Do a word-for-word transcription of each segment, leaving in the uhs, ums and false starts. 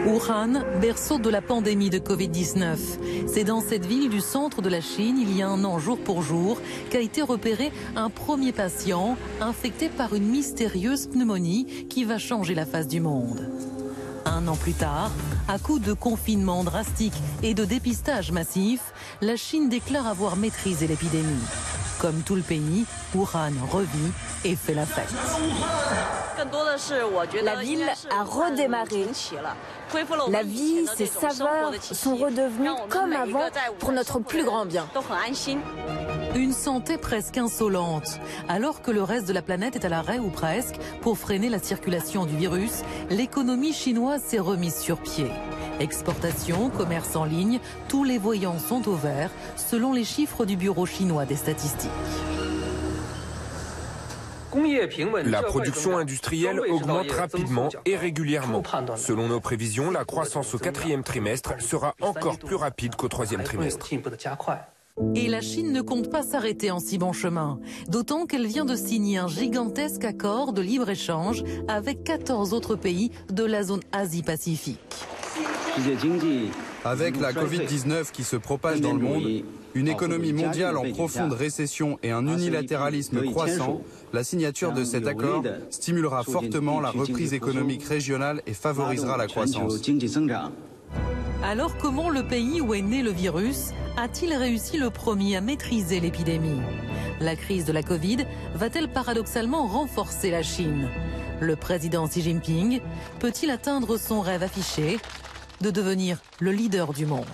Wuhan, berceau de la pandémie de Covid dix-neuf. C'est dans cette ville du centre de la Chine, il y a un an jour pour jour, qu'a été repéré un premier patient infecté par une mystérieuse pneumonie qui va changer la face du monde. Un an plus tard, à coup de confinement drastique et de dépistage massif, la Chine déclare avoir maîtrisé l'épidémie. Comme tout le pays, Wuhan revit et fait la fête. La ville a redémarré. La vie, ses saveurs sont redevenues comme avant pour notre plus grand bien. Une santé presque insolente. Alors que le reste de la planète est à l'arrêt ou presque pour freiner la circulation du virus, l'économie chinoise s'est remise sur pied. Exportation, commerce en ligne, tous les voyants sont au vert, selon les chiffres du Bureau chinois des statistiques. La production industrielle augmente rapidement et régulièrement. Selon nos prévisions, la croissance au quatrième trimestre sera encore plus rapide qu'au troisième trimestre. Et la Chine ne compte pas s'arrêter en si bon chemin, d'autant qu'elle vient de signer un gigantesque accord de libre-échange avec quatorze autres pays de la zone Asie-Pacifique. Avec la Covid dix-neuf qui se propage dans le monde, une économie mondiale en profonde récession et un unilatéralisme croissant, la signature de cet accord stimulera fortement la reprise économique régionale et favorisera la croissance. Alors comment le pays où est né le virus a-t-il réussi le premier à maîtriser l'épidémie? La crise de la Covid va-t-elle paradoxalement renforcer la Chine? Le président Xi Jinping peut-il atteindre son rêve affiché de devenir le leader du monde?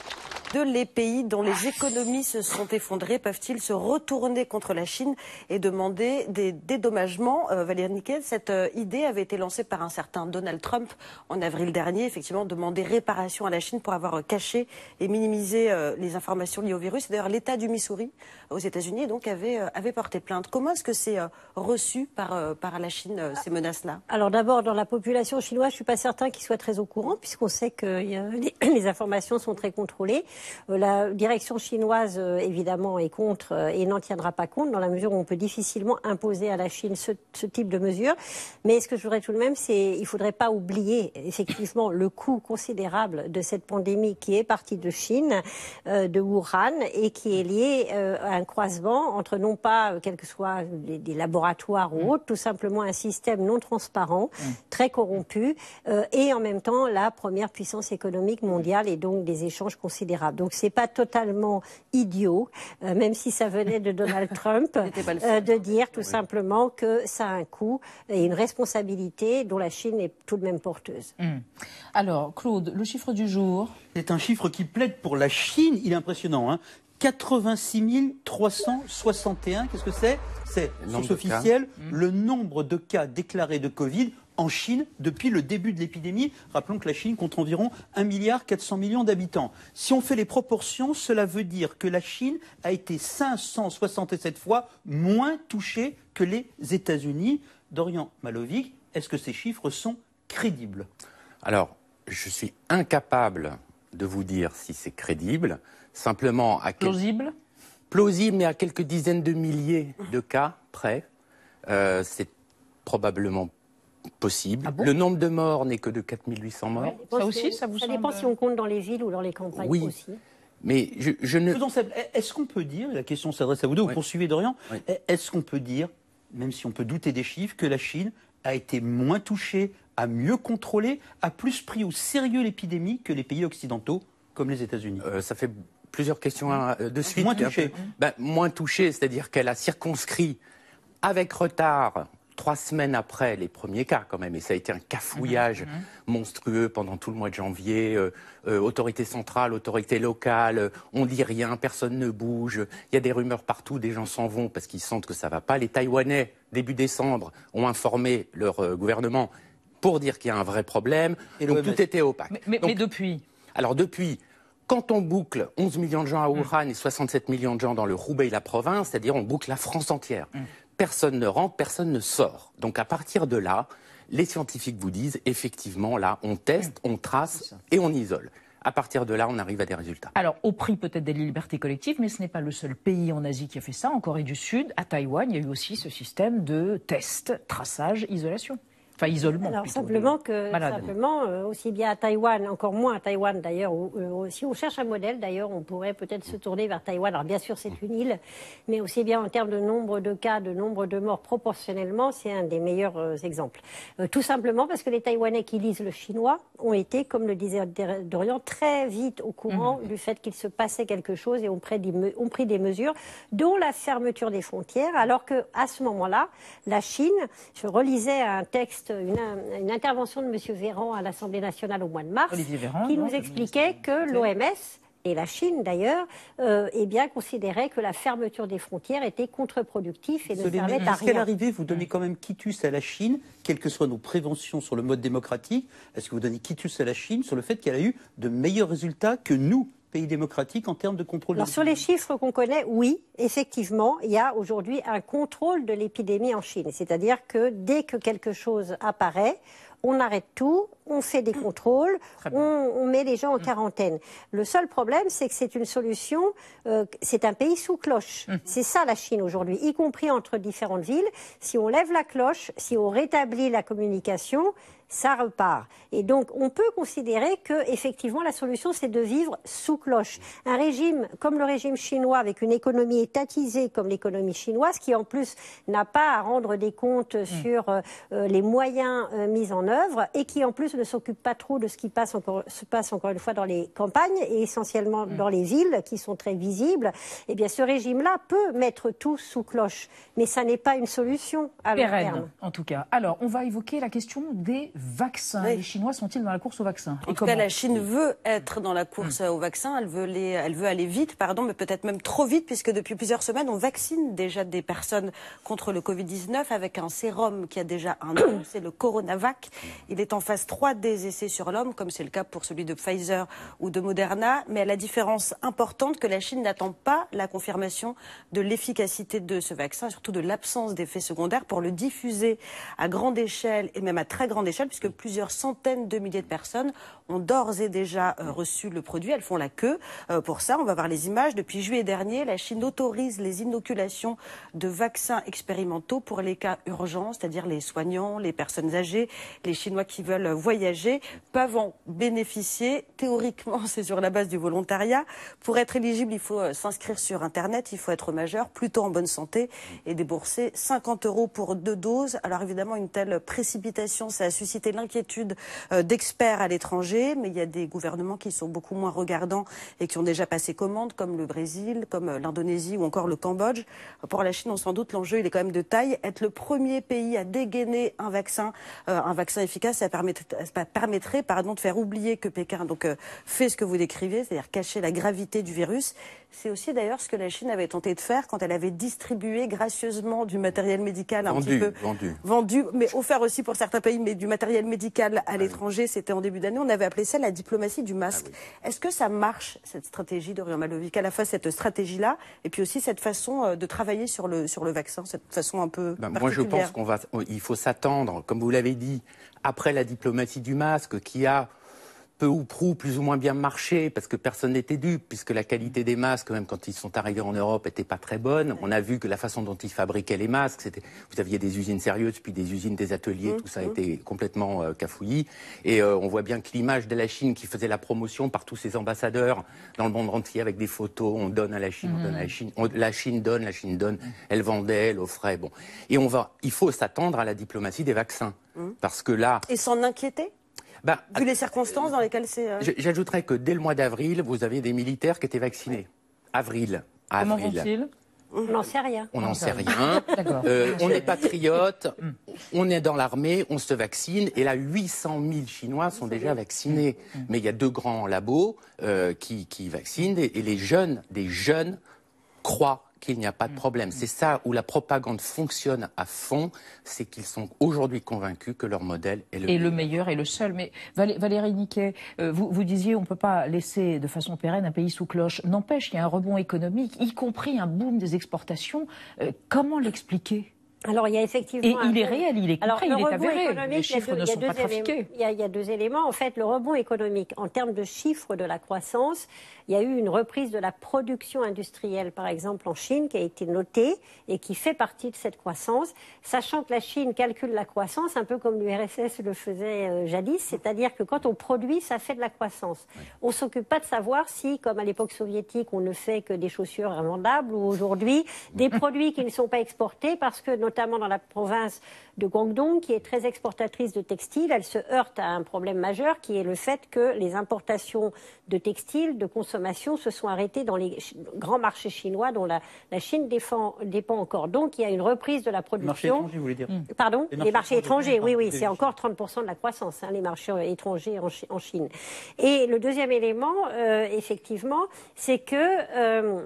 Les pays dont les économies se sont effondrées peuvent-ils se retourner contre la Chine et demander des dédommagements? euh, Valérie Nickel, cette euh, idée avait été lancée par un certain Donald Trump en avril dernier, effectivement demander réparation à la Chine pour avoir euh, caché et minimisé euh, les informations liées au virus. D'ailleurs, l'État du Missouri aux États-Unis donc avait, euh, avait porté plainte. Comment est-ce que c'est euh, reçu par, euh, par la Chine, euh, ces menaces-là? Alors d'abord, dans la population chinoise, je ne suis pas certain qu'ils soient très au courant, puisqu'on sait que euh, les, les informations sont très contrôlées. La direction chinoise, évidemment, est contre et n'en tiendra pas compte dans la mesure où on peut difficilement imposer à la Chine ce, ce type de mesures. Mais ce que je voudrais tout de même, c'est qu'il ne faudrait pas oublier effectivement le coût considérable de cette pandémie qui est partie de Chine, euh, de Wuhan, et qui est liée euh, à un croisement entre non pas, quels que soient des, des laboratoires ou autres, tout simplement un système non transparent, très corrompu, euh, et en même temps la première puissance économique mondiale et donc des échanges considérables. Donc c'est pas totalement idiot, euh, même si ça venait de Donald Trump, euh, de dire tout oui. simplement que ça a un coût et une responsabilité dont la Chine est tout de même porteuse. Mmh. Alors, Claude, le chiffre du jour. C'est un chiffre qui plaide pour la Chine, il est impressionnant, hein. quatre-vingt-six mille trois cent soixante et un, qu'est-ce que c'est? C'est, source officielle, mmh. le nombre de cas déclarés de Covid en Chine depuis le début de l'épidémie. Rappelons que la Chine compte environ un milliard quatre cents millions d'habitants. Si on fait les proportions, cela veut dire que la Chine a été cinq cent soixante-sept fois moins touchée que les États-Unis. Dorian Malovic, est-ce que ces chiffres sont crédibles? Alors, je suis incapable de vous dire si c'est crédible. Simplement à quel... Plausible Plausible, mais à quelques dizaines de milliers de cas près. Euh, c'est probablement possible. Ah bon? Le nombre de morts n'est que de quatre mille huit cents morts. Ouais, ça aussi, ça vous Ça semble... dépend si on compte dans les villes ou dans les campagnes oui. aussi. Mais je, je ne... Est-ce qu'on peut dire, la question s'adresse à vous deux, oui. vous poursuivez Dorian, oui. est-ce qu'on peut dire, même si on peut douter des chiffres, que la Chine a été moins touchée, a mieux contrôlé, a plus pris au sérieux l'épidémie que les pays occidentaux, comme les États-Unis? euh, Ça fait plusieurs questions hein, de suite. Moins touchée. Ben, moins touchée, c'est-à-dire qu'elle a circonscrit avec retard, trois semaines après les premiers cas quand même, et ça a été un cafouillage mmh, mmh. monstrueux pendant tout le mois de janvier, euh, euh, autorité centrale, autorité locale, euh, on dit rien, personne ne bouge, il y a des rumeurs partout, des gens s'en vont parce qu'ils sentent que ça va pas. Les Taïwanais, début décembre, ont informé leur euh, gouvernement pour dire qu'il y a un vrai problème, et donc tout était opaque. Mais, mais, donc, mais depuis Alors depuis, quand on boucle onze millions de gens à Wuhan mmh. et soixante-sept millions de gens dans le Roubaix, la province, c'est-à-dire on boucle la France entière. Mmh. Personne ne rentre, personne ne sort. Donc à partir de là, les scientifiques vous disent, effectivement, là, on teste, on trace et on isole. À partir de là, on arrive à des résultats. Alors, au prix peut-être des libertés collectives, mais ce n'est pas le seul pays en Asie qui a fait ça. En Corée du Sud, à Taïwan, il y a eu aussi ce système de test, traçage, isolation. Enfin, isolement. Alors, plutôt, simplement que, malade. simplement, euh, aussi bien à Taïwan, encore moins à Taïwan d'ailleurs, où, euh, si on cherche un modèle d'ailleurs, on pourrait peut-être se tourner vers Taïwan. Alors, bien sûr, c'est une île, mais aussi bien en termes de nombre de cas, de nombre de morts proportionnellement, c'est un des meilleurs euh, exemples. Euh, tout simplement parce que les Taïwanais qui lisent le chinois ont été, comme le disait Dorian, très vite au courant mmh. du fait qu'il se passait quelque chose et ont pris, des, ont pris des mesures, dont la fermeture des frontières, alors qu'à ce moment-là, la Chine, je relisais un texte, une, une intervention de M. Véran à l'Assemblée nationale au mois de mars, Véran, qui non, nous expliquait que l'O M S et la Chine d'ailleurs, euh, eh bien, considérait que la fermeture des frontières était contre-productive et ne servait à rien. Est-ce qu'à l'arrivée, vous donnez quand même quitus à la Chine, quelles que soient nos préventions sur le mode démocratique, est-ce que vous donnez quitus à la Chine sur le fait qu'elle a eu de meilleurs résultats que nous, pays démocratiques, en termes de contrôle? Alors, sur les chiffres qu'on connaît, oui, effectivement, il y a aujourd'hui un contrôle de l'épidémie en Chine. C'est-à-dire que dès que quelque chose apparaît, on arrête tout, on fait des contrôles, on, on met les gens en quarantaine. Le seul problème, c'est que c'est une solution, euh, c'est un pays sous cloche. Mmh. C'est ça la Chine aujourd'hui, y compris entre différentes villes. Si on lève la cloche, si on rétablit la communication, ça repart. Et donc, on peut considérer que, effectivement, la solution, c'est de vivre sous cloche. Un régime comme le régime chinois, avec une économie étatisée comme l'économie chinoise, qui en plus n'a pas à rendre des comptes mmh. sur euh, les moyens euh, mis en œuvre, et qui en plus ne s'occupe pas trop de ce qui passe encore, se passe encore une fois dans les campagnes, et essentiellement mmh. dans les villes, qui sont très visibles, eh bien, ce régime-là peut mettre tout sous cloche. Mais ça n'est pas une solution à long terme. En tout cas. Alors, on va évoquer la question des vaccins. Oui. Les Chinois sont-ils dans la course au vaccin? En tout cas, la Chine veut être dans la course mmh. au vaccin. Elle veut, les, elle veut aller vite, pardon, mais peut-être même trop vite, puisque depuis plusieurs semaines, on vaccine déjà des personnes contre le Covid dix-neuf avec un sérum qui a déjà un nom, c'est le Coronavac. Il est en phase trois des essais sur l'homme, comme c'est le cas pour celui de Pfizer ou de Moderna. Mais à la différence importante que la Chine n'attend pas la confirmation de l'efficacité de ce vaccin, surtout de l'absence d'effets secondaires, pour le diffuser à grande échelle et même à très grande échelle, puisque plusieurs centaines de milliers de personnes ont d'ores et déjà euh, reçu le produit. Elles font la queue euh, pour ça. On va voir les images. Depuis juillet dernier, la Chine autorise les inoculations de vaccins expérimentaux pour les cas urgents, c'est-à-dire les soignants, les personnes âgées, les Chinois qui veulent voyager, peuvent en bénéficier. Théoriquement, c'est sur la base du volontariat. Pour être éligible, il faut euh, s'inscrire sur Internet, il faut être majeur, plutôt en bonne santé, et débourser cinquante euros pour deux doses. Alors évidemment, une telle précipitation, ça a suscité l'inquiétude euh, d'experts à l'étranger, mais il y a des gouvernements qui sont beaucoup moins regardants et qui ont déjà passé commande, comme le Brésil, comme euh, l'Indonésie ou encore le Cambodge. Pour la Chine, on sans doute, l'enjeu, il est quand même de taille. Être le premier pays à dégainer un vaccin, euh, un vaccin efficace, ça permettrait, ça permettrait pardon, de faire oublier que Pékin donc, euh, fait ce que vous décrivez, c'est-à-dire cacher la gravité du virus. C'est aussi d'ailleurs ce que la Chine avait tenté de faire quand elle avait distribué gracieusement du matériel médical un vendu, petit peu vendu. vendu, mais offert aussi pour certains pays, mais du matériel médical à l'étranger. C'était en début d'année. On avait appelé ça la diplomatie du masque. Ah oui. Est-ce que ça marche, cette stratégie d'Orion Malovic, à la fois cette stratégie-là et puis aussi cette façon de travailler sur le, sur le vaccin, cette façon un peu ben, particulière? Moi, je pense qu'on va, il faut s'attendre, comme vous l'avez dit, après la diplomatie du masque, qui a peu ou prou, plus ou moins bien marché, parce que personne n'était dupe, puisque la qualité des masques, même quand ils sont arrivés en Europe, n'était pas très bonne. On a vu que la façon dont ils fabriquaient les masques, c'était, vous aviez des usines sérieuses, puis des usines, des ateliers, mmh, tout ça a mmh. été complètement euh, cafouillis. Et euh, on voit bien que l'image de la Chine qui faisait la promotion par tous ses ambassadeurs dans le monde entier avec des photos, on donne à la Chine, mmh. on donne à la Chine, on, la Chine donne, la Chine donne, mmh. elle vendait, elle offrait, bon. Et on va, il faut s'attendre à la diplomatie des vaccins, mmh. parce que là... Et s'en inquiéter? Ben, Vu les circonstances dans lesquelles c'est... Euh... J'ajouterais que dès le mois d'avril, vous avez des militaires qui étaient vaccinés. Avril. Comment avril. vont-ils? On n'en sait rien. On n'en sait rien. euh, on est patriote, on est dans l'armée, on se vaccine. Et là, huit cent mille Chinois sont déjà vaccinés. Mais il y a deux grands labos euh, qui, qui vaccinent. Et, et les jeunes, des jeunes, croient qu'il n'y a pas de problème. C'est ça où la propagande fonctionne à fond, c'est qu'ils sont aujourd'hui convaincus que leur modèle est le et meilleur. le meilleur et le seul. Mais Valérie Niquet, euh, vous, vous disiez on ne peut pas laisser de façon pérenne un pays sous cloche. N'empêche, il y a un rebond économique, y compris un boom des exportations. Euh, comment l'expliquer ? Alors, il y a effectivement... Et il est réel, il est concret, il est avéré. Les chiffres ne sont pas trafiqués. Il y, a, il y a deux éléments. En fait, le rebond économique, en termes de chiffres de la croissance, il y a eu une reprise de la production industrielle, par exemple en Chine, qui a été notée et qui fait partie de cette croissance, sachant que la Chine calcule la croissance un peu comme l'U R S S le faisait euh, jadis, c'est-à-dire que quand on produit, ça fait de la croissance. Ouais. On ne s'occupe pas de savoir si, comme à l'époque soviétique, on ne fait que des chaussures invendables, ou aujourd'hui, des produits qui ne sont pas exportés, parce que notamment dans la province de Guangdong, qui est très exportatrice de textiles, elle se heurte à un problème majeur, qui est le fait que les importations de textiles, de consommation, se sont arrêtées dans les grands marchés chinois dont la, la Chine défend, dépend encore. Donc il y a une reprise de la production. Marchés étrangers, vous voulez dire? Pardon? Les marchés, les marchés étrangers, oui, oui, c'est oui. encore trente pour cent de la croissance, hein, les marchés étrangers en, en Chine. Et le deuxième élément, euh, effectivement, c'est que... Euh,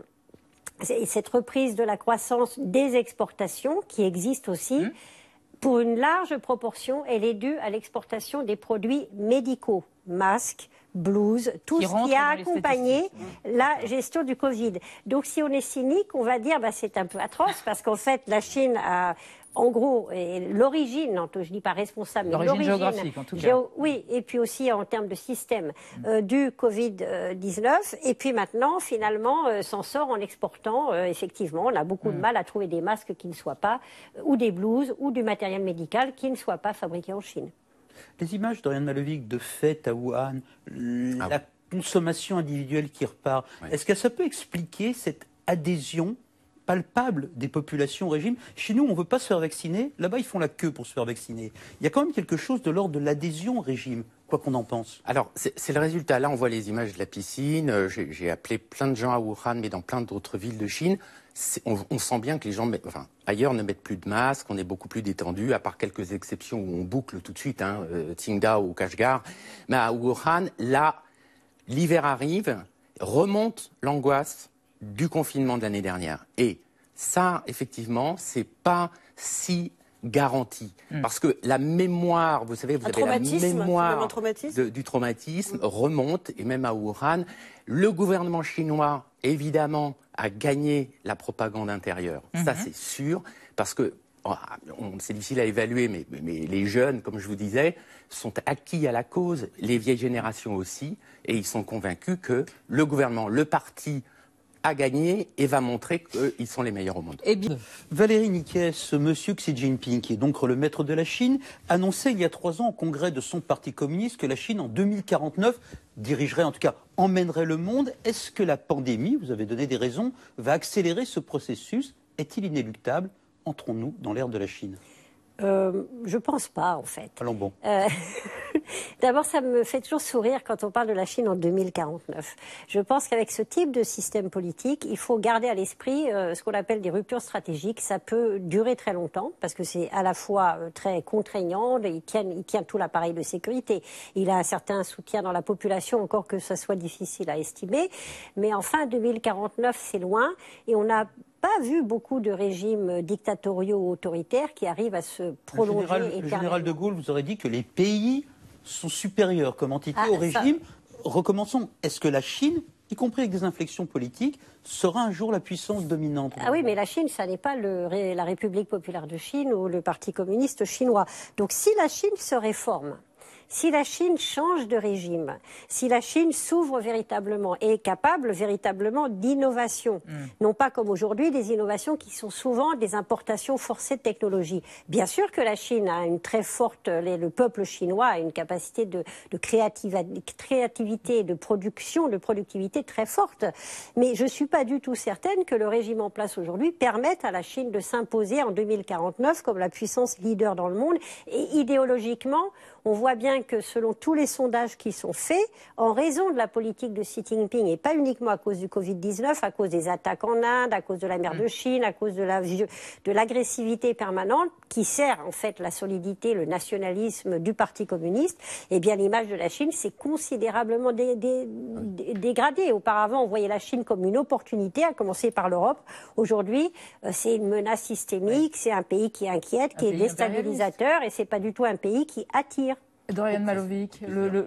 cette reprise de la croissance des exportations, qui existe aussi, mmh. pour une large proportion, elle est due à l'exportation des produits médicaux, masques, blouses, tout qui ce qui a accompagné la gestion du Covid. Donc si on est cynique, on va dire bah, c'est un peu atroce, parce qu'en fait la Chine a... En gros, l'origine, je ne dis pas responsable, mais l'origine géographique en tout cas. Géo, oui, et puis aussi en termes de système euh, du Covid dix-neuf. Et puis maintenant, finalement, euh, s'en sort en exportant. Euh, effectivement, on a beaucoup mm. de mal à trouver des masques qui ne soient pas, euh, ou des blouses, ou du matériel médical qui ne soit pas fabriqué en Chine. Les images d'Oriane Malovic de fête à Wuhan, la ah. consommation individuelle qui repart, ouais. est-ce que ça peut expliquer cette adhésion palpable des populations au régime? Chez nous, on ne veut pas se faire vacciner. Là-bas, ils font la queue pour se faire vacciner. Il y a quand même quelque chose de l'ordre de l'adhésion au régime, quoi qu'on en pense. Alors, c'est le résultat. Là, on voit les images de la piscine. J'ai appelé plein de gens à Wuhan, mais dans plein d'autres villes de Chine. On, on sent bien que les gens, enfin, ailleurs, ne mettent plus de masques. On est beaucoup plus détendu, à part quelques exceptions où on boucle tout de suite, hein, euh, Qingdao ou Kashgar. Mais à Wuhan, là, l'hiver arrive, remonte l'angoisse du confinement de l'année dernière. Et ça, effectivement, c'est pas si garanti. Mmh. Parce que la mémoire, vous savez, vous un avez la mémoire traumatisme. De, du traumatisme mmh. remonte, et même à Wuhan, le gouvernement chinois, évidemment, a gagné la propagande intérieure. Mmh. Ça, c'est sûr, parce que c'est difficile à évaluer, mais, mais les jeunes, comme je vous disais, sont acquis à la cause, les vieilles générations aussi, et ils sont convaincus que le gouvernement, le parti, a gagné et va montrer qu'ils sont les meilleurs au monde. Eh bien, Valérie Niquet, ce monsieur Xi Jinping, qui est donc le maître de la Chine, annonçait il y a trois ans au congrès de son parti communiste que la Chine, en deux mille quarante-neuf, dirigerait, en tout cas, emmènerait le monde. Est-ce que la pandémie, vous avez donné des raisons, va accélérer ce processus? Est-il inéluctable? Entrons-nous dans l'ère de la Chine? Euh, je pense pas, en fait. Allons bon. Euh, D'abord, ça me fait toujours sourire quand on parle de la Chine en deux mille quarante-neuf. Je pense qu'avec ce type de système politique, il faut garder à l'esprit euh, ce qu'on appelle des ruptures stratégiques. Ça peut durer très longtemps, parce que c'est à la fois euh, très contraignant, il tient, il tient tout l'appareil de sécurité. Il a un certain soutien dans la population, encore que ça soit difficile à estimer. Mais enfin, deux mille quarante-neuf, c'est loin, et on a pas vu beaucoup de régimes dictatoriaux ou autoritaires qui arrivent à se prolonger. Le général, le général de Gaulle vous aurait dit que les pays sont supérieurs comme entité ah, au régime. Ça... Recommençons. Est-ce que la Chine, y compris avec des inflexions politiques, sera un jour la puissance dominante? Ah oui, mais la Chine, ça n'est pas le, la République populaire de Chine ou le Parti communiste chinois. Donc si la Chine se réforme, si la Chine change de régime, si la Chine s'ouvre véritablement et est capable véritablement d'innovation, mmh. non pas comme aujourd'hui des innovations qui sont souvent des importations forcées de technologie. Bien sûr que la Chine a une très forte, le peuple chinois a une capacité de, de créativité, de production, de productivité très forte. Mais je ne suis pas du tout certaine que le régime en place aujourd'hui permette à la Chine de s'imposer en deux mille quarante-neuf comme la puissance leader dans le monde. Et idéologiquement, on voit bien que selon tous les sondages qui sont faits, en raison de la politique de Xi Jinping, et pas uniquement à cause du Covid dix-neuf, à cause des attaques en Inde, à cause de la mer de Chine, à cause de la, de l'agressivité permanente, qui sert en fait la solidité, le nationalisme du Parti communiste, eh bien l'image de la Chine s'est considérablement dé, dé, dé, dégradée. Auparavant, on voyait la Chine comme une opportunité, à commencer par l'Europe. Aujourd'hui, c'est une menace systémique, c'est un pays qui inquiète, qui est déstabilisateur, et c'est pas du tout un pays qui attire. Doriane Malovic, le, le,